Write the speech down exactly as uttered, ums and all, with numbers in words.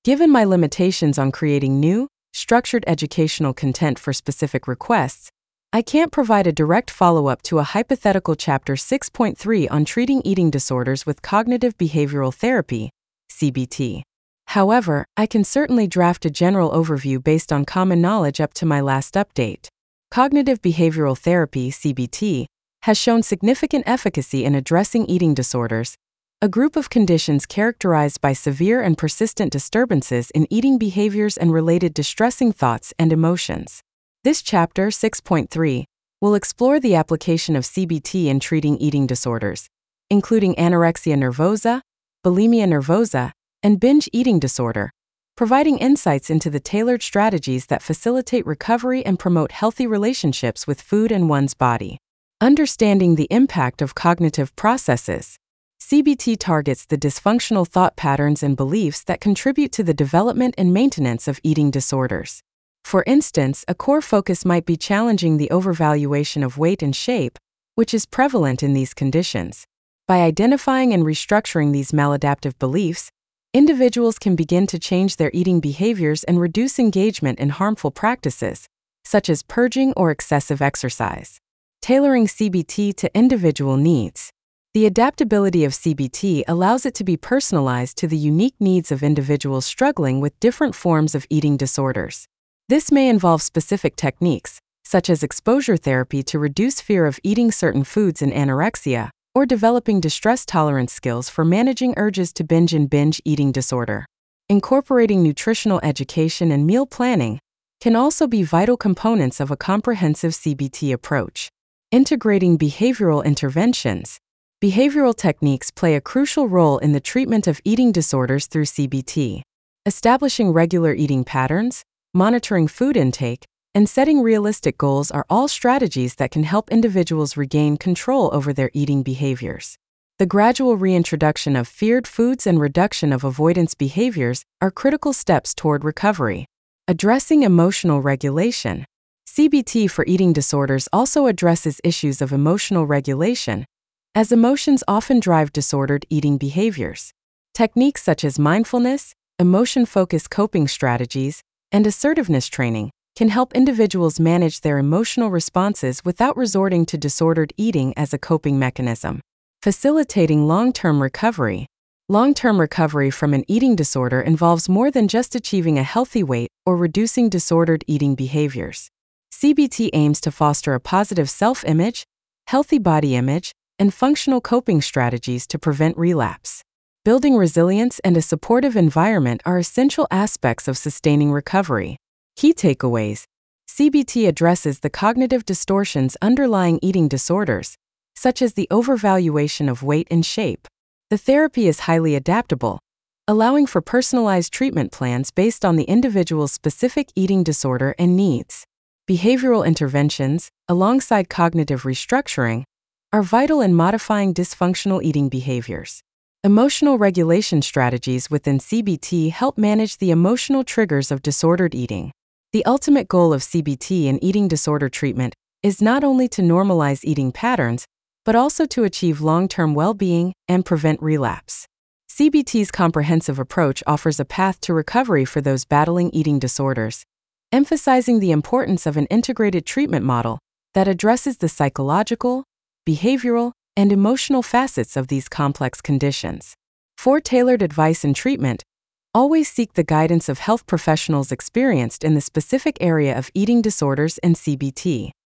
Given my limitations on creating new, structured educational content for specific requests, I can't provide a direct follow-up to a hypothetical Chapter six point three on treating eating disorders with cognitive behavioral therapy, C B T. However, I can certainly draft a general overview based on common knowledge up to my last update. Cognitive behavioral therapy, C B T, has shown significant efficacy in addressing eating disorders, a group of conditions characterized by severe and persistent disturbances in eating behaviors and related distressing thoughts and emotions. This Chapter six point three will explore the application of C B T in treating eating disorders, including anorexia nervosa, bulimia nervosa, and binge eating disorder, providing insights into the tailored strategies that facilitate recovery and promote healthy relationships with food and one's body. Understanding the impact of cognitive processes. C B T targets the dysfunctional thought patterns and beliefs that contribute to the development and maintenance of eating disorders. For instance, a core focus might be challenging the overvaluation of weight and shape, which is prevalent in these conditions. By identifying and restructuring these maladaptive beliefs, individuals can begin to change their eating behaviors and reduce engagement in harmful practices, such as purging or excessive exercise. Tailoring C B T to individual needs. The adaptability of C B T allows it to be personalized to the unique needs of individuals struggling with different forms of eating disorders. This may involve specific techniques, such as exposure therapy to reduce fear of eating certain foods in anorexia, or developing distress tolerance skills for managing urges to binge in binge eating disorder. Incorporating nutritional education and meal planning can also be vital components of a comprehensive C B T approach. Integrating behavioral interventions. Behavioral techniques play a crucial role in the treatment of eating disorders through C B T. Establishing regular eating patterns, monitoring food intake, and setting realistic goals are all strategies that can help individuals regain control over their eating behaviors. The gradual reintroduction of feared foods and reduction of avoidance behaviors are critical steps toward recovery. Addressing emotional regulation. C B T for eating disorders also addresses issues of emotional regulation, as emotions often drive disordered eating behaviors. Techniques such as mindfulness, emotion-focused coping strategies, and assertiveness training can help individuals manage their emotional responses without resorting to disordered eating as a coping mechanism. Facilitating long-term recovery. Long-term recovery from an eating disorder involves more than just achieving a healthy weight or reducing disordered eating behaviors. C B T aims to foster a positive self-image, healthy body image, and functional coping strategies to prevent relapse. Building resilience and a supportive environment are essential aspects of sustaining recovery. Key takeaways. C B T addresses the cognitive distortions underlying eating disorders, such as the overvaluation of weight and shape. The therapy is highly adaptable, allowing for personalized treatment plans based on the individual's specific eating disorder and needs. Behavioral interventions, alongside cognitive restructuring, are vital in modifying dysfunctional eating behaviors. Emotional regulation strategies within C B T help manage the emotional triggers of disordered eating. The ultimate goal of C B T in eating disorder treatment is not only to normalize eating patterns, but also to achieve long-term well-being and prevent relapse. C B T's comprehensive approach offers a path to recovery for those battling eating disorders, emphasizing the importance of an integrated treatment model that addresses the psychological, behavioral, and emotional facets of these complex conditions. For tailored advice and treatment, always seek the guidance of health professionals experienced in the specific area of eating disorders and C B T.